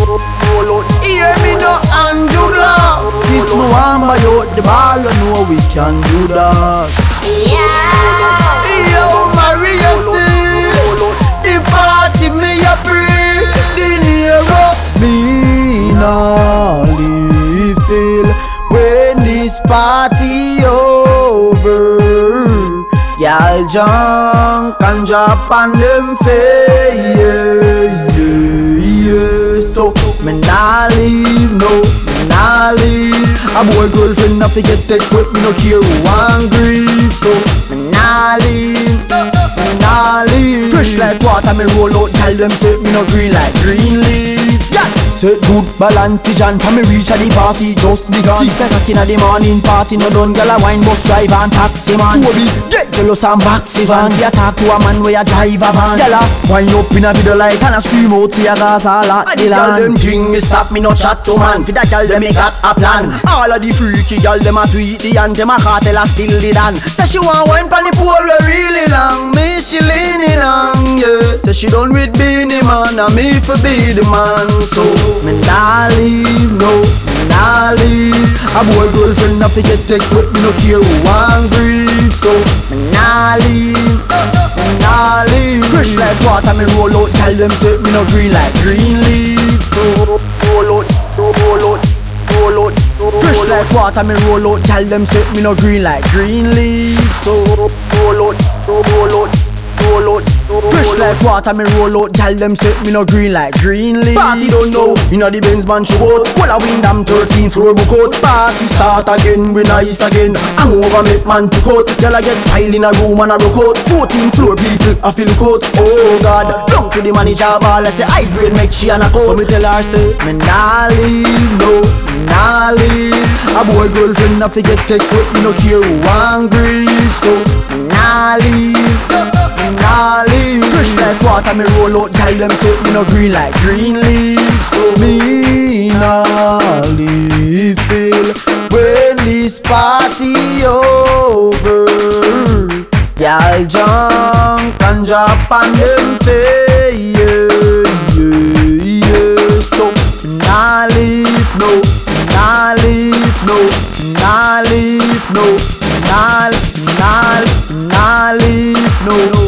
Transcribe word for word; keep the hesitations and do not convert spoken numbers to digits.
Hear me no Andrew Block. If me want buy out the ball, you know we can do that. Yeah. Yo, Maria say the party me a free. The Nero me nah leave till when this party over. Y'all junk and drop on them face, yeah, yeah, yeah. So me nah leave, no, me nah leave. A boy girlfriend not forget take with me, no care who angry. So me nah leave, me nah leave. Fresh like water, me roll out, tell them say me no green like green leaf. Yeah. Set good balance, the jam for me reach at the party just begun. Six o'clock in the morning, party no done. Girl a wine bus drive and taxi man. Toby get jealous and boxy van. They talk to a man where a drive a van. Girl a wine up in a video like and a scream out see a gas all at the land. Girl them king me stop me no chat to man. For that girl them me got a plan. All of the freaky girl them a tweet the and them a cartel a still the dan. Say she want wine from the pole really long. Me she leaning long, yeah. Say she done with Beanie Man and me for be the man. So me nah leave, no, me nah leave. A boy girlfriend not forget take with me, no care who angry. So me nah leave, me nah leave. Fresh like water, me roll out, tell them say me no green like green leaf. So roll out, roll out, roll out. Fresh like water, me roll out, tell them say me no green like green leaf. So roll out, roll out. Fresh like water, me roll out. Tell them say me no green like green leaf. Party don't know, inna the Benz man show out. Well a Windham thirteen floor book out. Party start again, we nice again. I'm over make man pick out. Girl I get pile in a room and a broke out. fourteen floor people I feel coat. Oh God, down to the manager ball. I say I grade make she and a coat. So me tell her say me nah leave, no, me nah leave. A boy girlfriend not forget take with me, no care who angry. So me nah leave, me nah leave. Fresh like water, me roll out, tell them say me no green like green leaf. So me nah leave till when this party over. Y'all junk and drop on them face, yeah, yeah, yeah. So me nah leave, no, me nah leave, no, me nah leave, no, me nah, me nah, me nah leave, no.